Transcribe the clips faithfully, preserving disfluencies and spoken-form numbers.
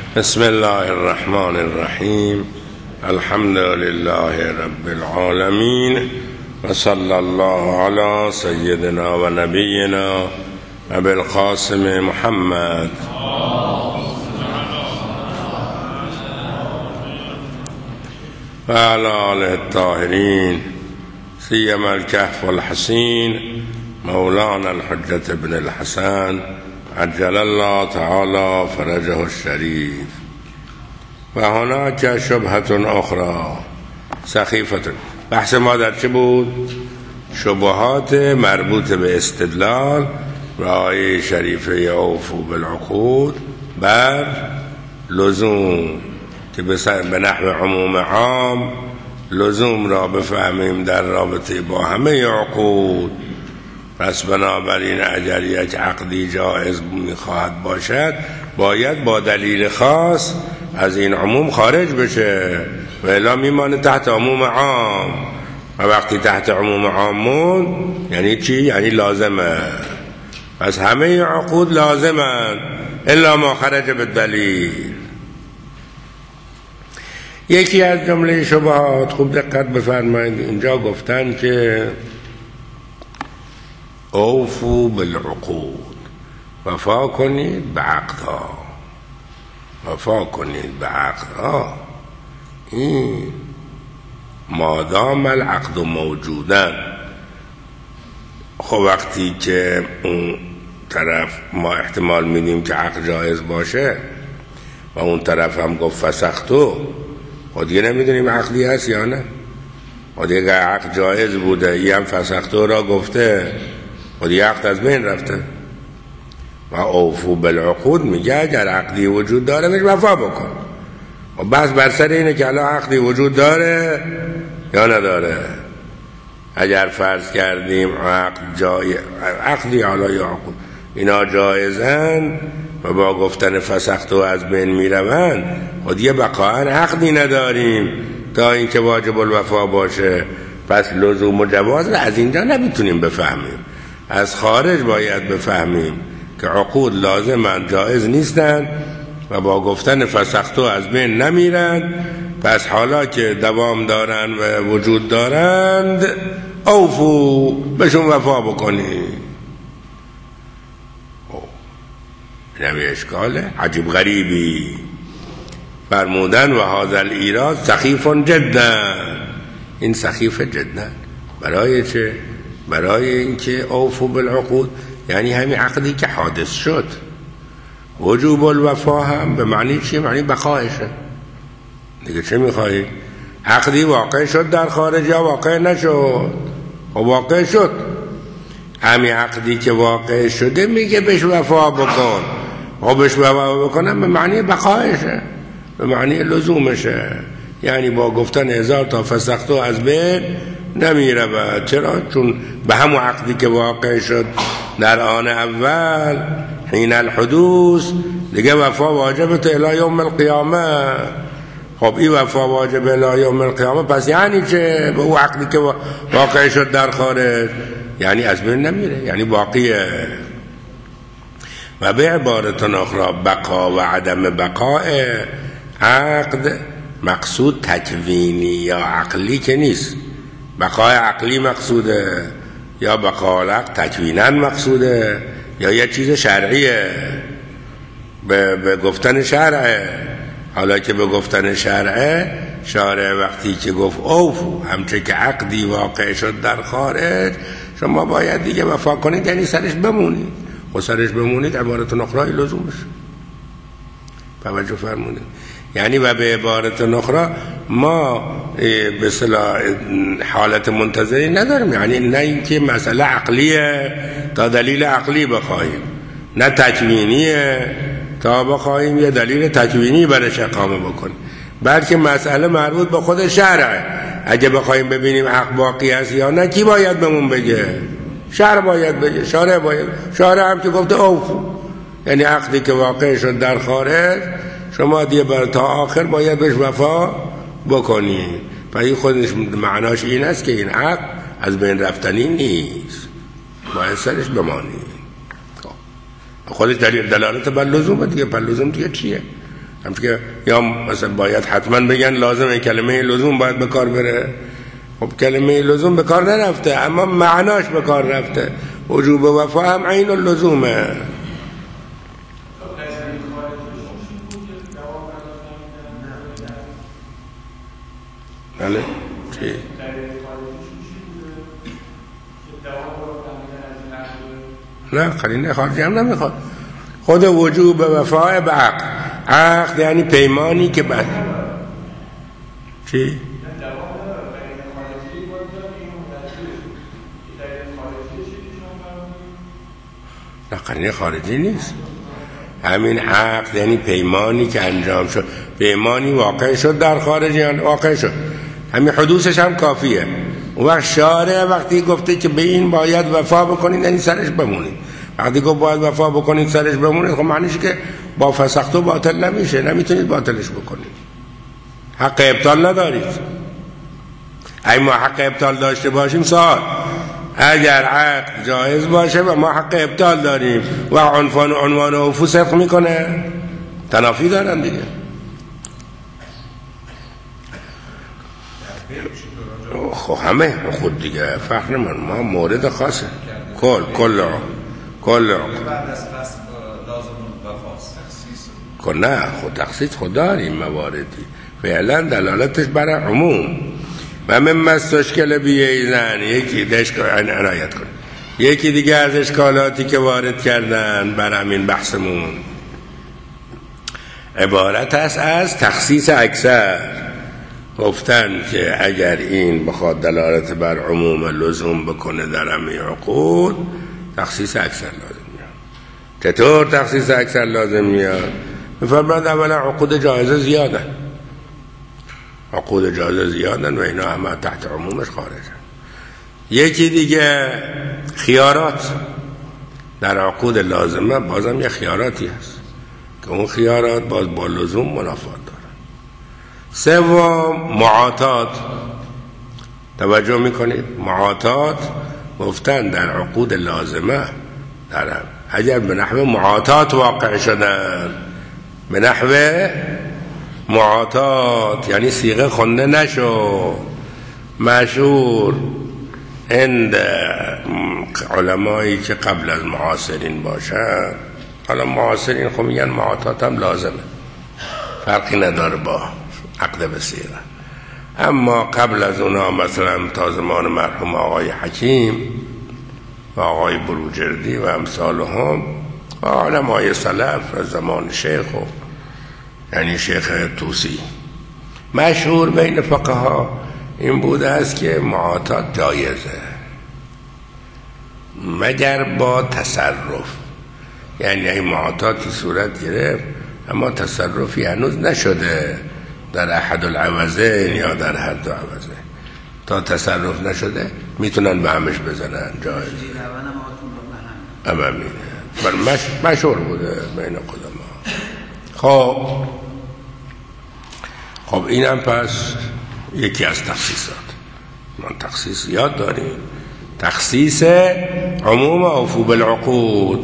بسم الله الرحمن الرحیم. الحمد لله رب العالمین و صلی الله علی سیدنا و نبینا ابی القاسم محمد و علی آله الطاهرین سیما الکهف الحسین مولانا الحجة ابن الحسن عجل الله تعالی فرجه الشریف. و هناک شبهة اخرى سخیفة. بحث ما در چه بود؟ شبهات مربوط به استدلال و آیه شریفه اوفوا بالعقود بر لزوم که به نحو عموم عام لزوم را بفهمیم در رابطه با همه عقود. پس بنابراین اگر یک عقدی جایز میخواهد باشد باید با دلیل خاص از این عموم خارج بشه و الا میمانه تحت عموم عام. و وقتی تحت عموم عامون یعنی چی؟ یعنی لازمه. پس همه عقود لازمن الا ما خرج به دلیل. یکی از جمله شبهات، خوب دقت بفرمایید، اینجا گفتن که اوفوا بالعقود، وفا کنید به عقدها، وفا کنید به عقدها. این مادام العقد موجودن. خب وقتی که اون طرف ما احتمال میدیم که عقد جایز باشه و اون طرف هم گفت فسختو، خب دیگه نمیدونیم عقدی هست یا نه. خب دیگه عقد جایز بوده ای هم فسختو را گفته، خب دیگه عقد از بین رفته. و اوفوا بالعقود میگه اگر عقدی وجود داره بهش وفا بکن. و بس بر سر اینه که الان عقدی وجود داره یا نداره. اگر فرض کردیم عقد جای عقدی حالا یا عقود اینا جایزن و با گفتن فسختو از بین میروند، خود دیگه بقاعا عقدی نداریم تا اینکه واجب الوفا باشه. پس لزوم و جواز را از اینجا نمیتونیم بفهمیم، از خارج باید بفهمیم که عقود لازمن جایز نیستن و با گفتن فسختو از بین نمیرن. پس حالا که دوام دارن و وجود دارند اوفو بهشون وفا بکنید. نمی اشکاله عجیب غریبی فرمودن و هذا الایراد سخیف جدا. این سخیف جدا برای چه؟ برای اینکه اوفوا بالعقود یعنی همین عقدی که حادث شد. وجوب الوفا هم به معنی چی؟ معنی بقایشه. دیگه چه میخوایی؟ عقدی واقع شد در خارج یا واقع نشد؟ و واقع شد. همین عقدی که واقع شده میگه بهش وفا بکن. و بهش وفا بکنم به معنی بقایشه، به معنی لزومشه. یعنی با گفتن هزار تا فسختو از بین نمیره. و چرا؟ چون به همون عقدی که واقع شد در آن اول حین الحدوث دیگه وفا واجبت الی یوم القیامه. خب این وفا واجب الی یوم القیامه پس یعنی چه؟ به اون عقدی که واقع شد در خارج یعنی از بین نمیره، یعنی باقیه. و به عبارت اخرى بقا و عدم بقاء عقد مقصود تکوینی یا عقلی که نیست. بقای عقلی مقصوده یا بقای عقل تکوینا مقصوده یا یه چیز شرعیه به, به گفتن شرعه. حالا که به گفتن شرعه، شارع وقتی که گفت اوفو همچه که عقدی واقع شد در خارج شما باید دیگه وفا کنید، یعنی سرش بمونید. و سرش بمونید عبارت اخرى لزومش. توجه فرمونید. یعنی و به عبارت اخرى ما به اصطلاح حالت منتظری نداریم. یعنی نه اینکه مسئله عقلیه تا دلیل عقلی بخواهیم، نه تکوینیه تا بخواهیم یه دلیل تکوینی برش اقامه بکنیم، بلکه مسئله مربوط به خود شرعه. اگه بخواهیم ببینیم حق باقی است یا نه کی باید بهمون بگه؟ شرع باید بگه. شارع باید. شارع هم که گفته اوفو یعنی عقدی که واقع شد در خارج شما دیگه بر تا آخر باید بهش وفا بکنید. و این خودش معناش این است که این عقد از بین رفتنی نیست، باید سرش بمانید. خودش دلیل دلالت بر لزومه دیگه. بر لزوم دیگه چیه؟ همچون که یا مثلا باید حتما بگن لازمه کلمه لزوم باید به کار بره. خب کلمه لزوم به کار نرفته اما معناش به کار رفته. وجوب وفا هم عین اللزومه. بله چی؟ نه قرینه خارجی هم نمیخواد. خود وجوب وفا به عقد. عقد یعنی پیمانی که بعد چی؟ نه قرینه خارجی نیست. همین عقد یعنی پیمانی که انجام شد. پیمانی واقع شد در خارج یا واقع شد، همین حدوثش هم کافیه. اون وقت شارع وقتی گفته که به این باید وفا بکنید یعنی سرش بمونید. وقتی گفت باید وفا بکنید سرش بمونید خب معنیش که با فسختو باطل نمیشه، نمیتونید باطلش بکنید، حق ابطال ندارید. اگه ما حق ابطال داشته باشیم سوال، اگر عقد جایز باشه و ما حق ابطال داریم و عنوان عنوان و فسخ میکنه تنافی دارن دیگه. خب همه خود دیگه فخر من ما مورد خاصه کل کل کل کل نه خود تخصیص خود داریم مواردی فعلا دلالتش برای عموم. و من مستشکل بیایزن یکی دشک عنایت کن. یکی دیگه از اشکالاتی که وارد کردن بر همین بحثمون عبارت است از تخصیص اکثر. گفتن که اگر این بخواد دلالت بر عموم لزوم بکنه در همه عقود تخصیص اکثر لازم میاد. چطور تخصیص اکثر لازم میاد؟ میفرماید اولا عقود جایزه زیادن، عقود جایزه زیادن و اینا همه تحت عمومش خارجن. یکی دیگه خیارات در عقود لازمه بازم یه خیاراتی هست که اون خیارات باز با لزوم منافات دارن. سوم معاطات. توجه میکنید معاطات گفتن در عقود لازمه دارن اگر به نحو معاطات واقع شدن، به نحو معاطات یعنی صیغه خونده نشو، مشهور عند علمایی که قبل از معاصرین باشن. حالا معاصرین خب میگن معاطات هم لازمه، فرقی نداره با عقد به صیغه. اما قبل از اونا مثلا تا زمان مرحوم آقای حکیم و آقای بروجردی و امثالهم و علمای سلف از زمان شیخ و یعنی شیخ توسی مشهور بین فقها این بوده است که معاطات جایزه مگر با تصرف. یعنی این معاطاتی صورت گرفت اما تصرفی هنوز نشده در احد العوضین یا در هر دو عوضه، تا تصرف نشده میتونن به همش بزنن جایز. اما میده مشهور بوده بین قدما. خب خب اینم پس یکی از تخصیصات. من تخصیص یاد داریم، تخصیص عموم اوفو بالعقود.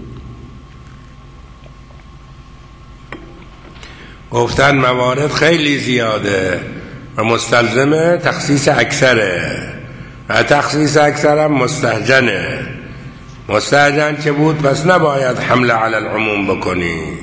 گفتن موارد خیلی زیاده و مستلزم تخصیص اکثره و تخصیص اکثر هم مستهجنه. مستهجن که بود پس نباید حمله علی العموم بکنی.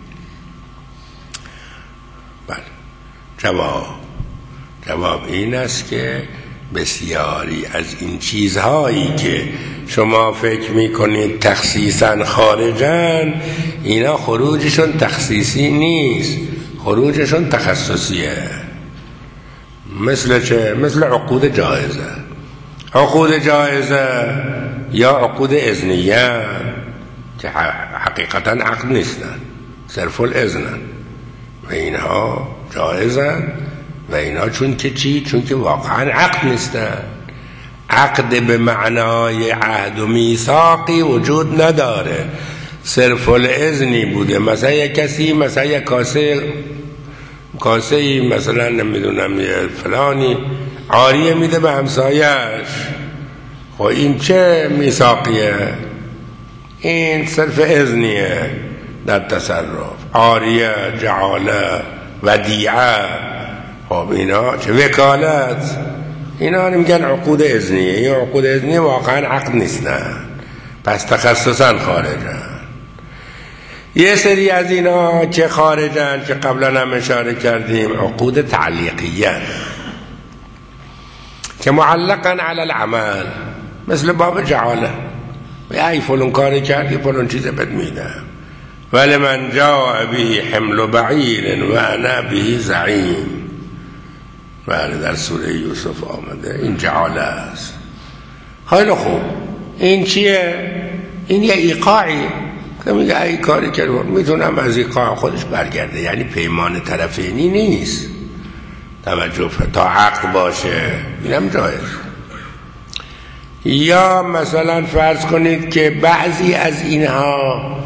بله جواب جواب این است که بسیاری از این چیزهایی که شما فکر میکنید تخصیصا خارجن اینا خروجشون تخصیصی نیست، خروجشون تخصصیه. مثل چه؟ مثل عقود جایزه. عقود جایزه یا عقود اذنیه که حقیقتا عقد نیستن، صرف الاذنن و اینها جایزن و اینا چون که چی؟ چون که واقعا عقد نیستن. عقد به معنای عهد و میثاقی وجود نداره، صرف الاذنی بوده. مثلا یک کسی مثلا یک کاسه کاسه ای مثلا نمیدونم یه فلانی عاریه میده به همسایش، خب این چه میثاقیه؟ این صرف اذنیه در تصرف. عاریه، جعاله، ودیعه، خب اینا چه وکالت، اینا میگن عقود اذنیه. این عقود اذنیه واقعا عقد نیستن، پس تخصصا خارجن. یه سری از اینا که خارجن که قبلا هم اشاره کردیم عقود تعلیقیه که معلقا علی العمل، مثل باب جعاله، ای فلان کاری کردی فلان چیز بد میدم، ولی من جاء به حمل بعیر و انا به زعیم. بله در سوره یوسف آمده، این جعاله است. خیلی خوب، این چیه؟ این یه ایقاعی که میگه ای کاری کرد میتونم از ایقاع خودش برگرده، یعنی پیمان طرفینی نیست، توجه تا عقد باشه، اینم جایز. یا مثلا فرض کنید که بعضی از اینها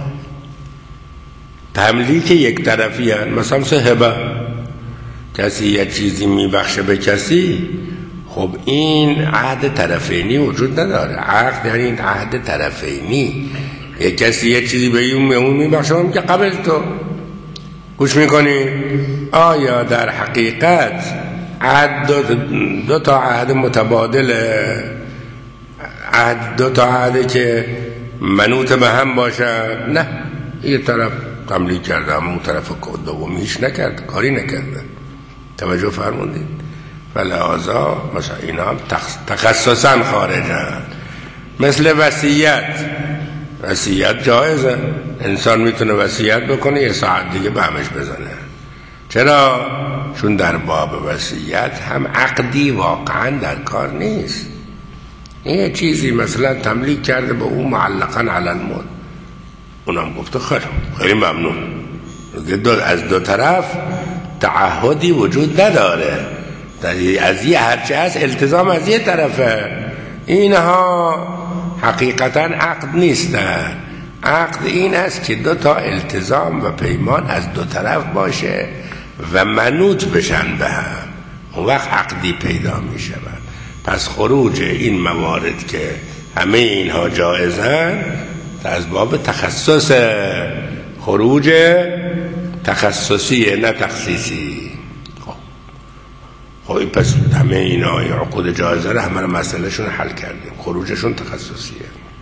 تملیک یک طرفی هست، مثلا صحبه، کسی یه چیزی میبخشه به کسی، خب این عهد طرفینی وجود نداره. عقد یعنی این عهد طرفینی، یک کسی یه چیزی به اون اون میبخشه، اون که قبل تو گوش میکنی. آیا در حقیقت عهد دو, دو تا عهد متبادله، عهد دو تا عهده که منوط به هم باشه؟ نه، یه طرف تملیک کرده اما اون طرف دومیش نکرد، کاری نکرده. توجه فرمودید؟ فلهذا مثلا اینا هم تخصصا خارجن. مثل وصیت، وصیت جایزه، انسان میتونه وصیت بکنه یه ساعت دیگه به همش بزنه. چرا؟ چون در باب وصیت هم عقدی واقعا در کار نیست، این چیزی مثلا تملیک کرده به اون معلقا علی الموت، اونم گفته خیلی خیلی ممنون، از دو طرف تعهدی وجود نداره، از یه هرچه هست التزام از یه طرفه. اینها حقیقتا عقد نیستن. عقد این است که دو تا التزام و پیمان از دو طرف باشه و منوط بشن به هم، اون وقت عقدی پیدا می شود. پس خروج این موارد که همه اینها جایزن از باب تخصص، خروج تخصصیه نه تخصیصی. خب خب پس همه اینا عقود جایزه رو همه مسئله شون حل کردیم، خروجشون تخصصیه.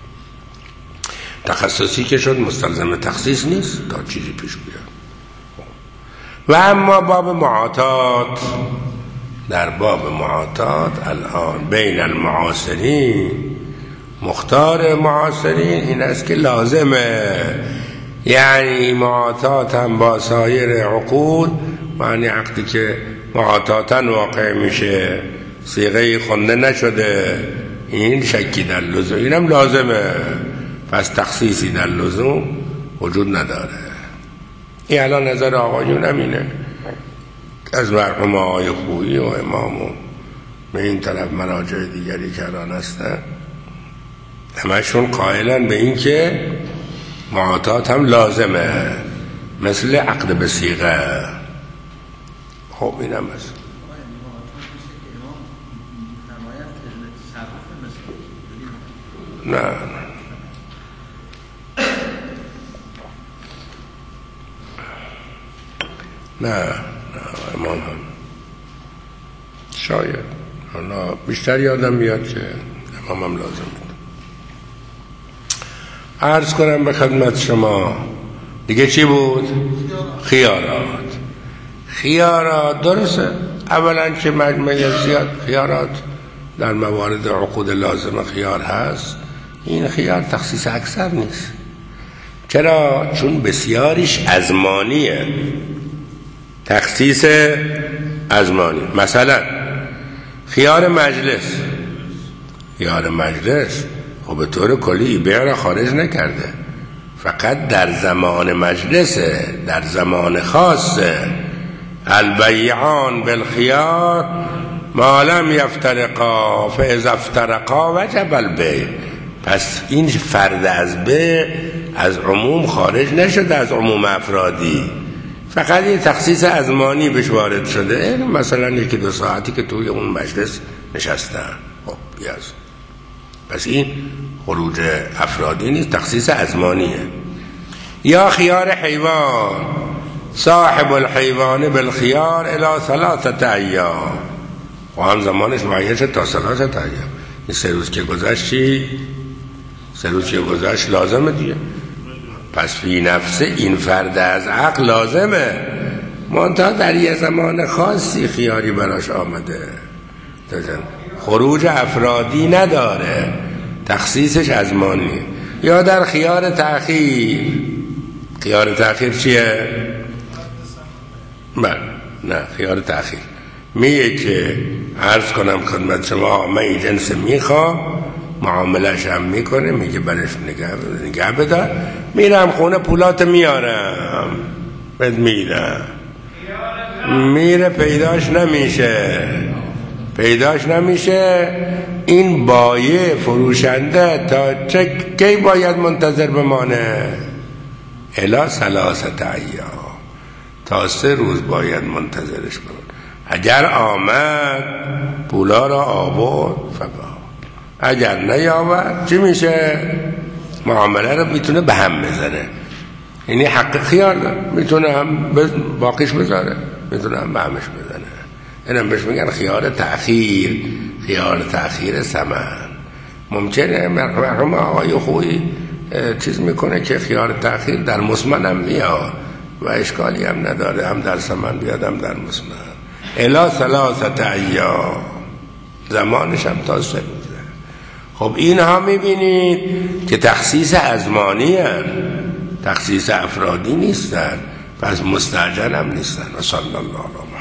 تخصصی که شد مستلزم تخصیص نیست تا چیزی پیش بیاد. و اما باب معاطات، در باب معاطات الان بین المعاصرین، مختار معاصرین این است که لازمه، یعنی معاطات هم با سایر عقود، معنی عقدی که معاطاتا واقع میشه، صیغه خونده نشده، این شکی در لزوم، اینم لازمه، پس تخصیصی در لزوم وجود نداره. این الان نظر آقایون همینه، از مرحوم آقای خویی و امامون به این طرف مراجع دیگری کردن هستن، همشون قائلن به این که معاطات هم لازمه، مثل عقد به صیغه. خب این هم هست. نه نه نه امام هم شاید، بیشتر یادم میاد که امام هم لازم بود. عرض کنم به خدمت شما دیگه چی بود؟ خیارات. خیارات درسته، اولا که مجموعه زیاد خیارات در موارد عقود لازم خیار هست، این خیار تخصیص اکثر نیست. چرا؟ چون بسیاریش ازمانیه، تخصیص ازمانی. مثلا خیار مجلس، خیار مجلس خب به طور کلی بیع را خارج نکرده، فقط در زمان مجلسه، در زمان خاصه. البیعان بالخیار ما لم یفترقا فاذا افترقا وجب البیع. پس این فرد از بیع از عموم خارج نشده، از عموم افرادی، فقط یه تخصیص ازمانی بهش وارد شده، مثلا یکی دو ساعتی که توی اون مجلس نشستن. خب یز پس این خروج افرادی نیست، تخصیص ازمانیه. یا خیار حیوان، صاحب الحیوان بالخیار الی ثلاثه ایام، و هم زمانش معین شد تا ثلاثه ایام. این سه روز که گذشت چی؟ سه روز که گذشت لازمه دیگه. پس فی نفسه این فرد از عقل لازمه، منتها در یه زمان خاصی خیاری براش آمده، خروج افرادی نداره، تخصیصش ازمانی. یا در خیار تأخیر. خیار تأخیر چیه؟ من نه خیار تأخیر میگه که عرض کنم خدمت شما من این جنس میخوام، معاملش هم میکنه، میگه برش نگه نگه بدار، میرم خونه پولات میارم بد میرم، میره پیداش نمیشه پیداش نمیشه این بایع فروشنده تا چه کی باید منتظر بمانه؟ الی ثلاثه ایام، تا سه روز باید منتظرش کنه. اگر آمد پولا را آورد فقط، اگر نیامد چی میشه؟ معامله رو میتونه به هم بزنه، یعنی حق خیار داره، میتونه هم باقیش بذاره، میتونه هم به همش بزنه. اینم بهش میگن خیار تأخیر، خیار تأخیر ثمن. ممکنه مرحوم آقای خویی چیز میکنه که خیار تأخیر در مسمن هم میاد و اشکالی هم نداره، هم در ثمن بیاد هم در مسمن. الی ثلاثه ایام، زمانش هم تا سه روزه. خب اینها میبینید که تخصیص ازمانی هست، تخصیص افرادی نیستن، پس مستعجل هم نیستن. و صلی الله علیه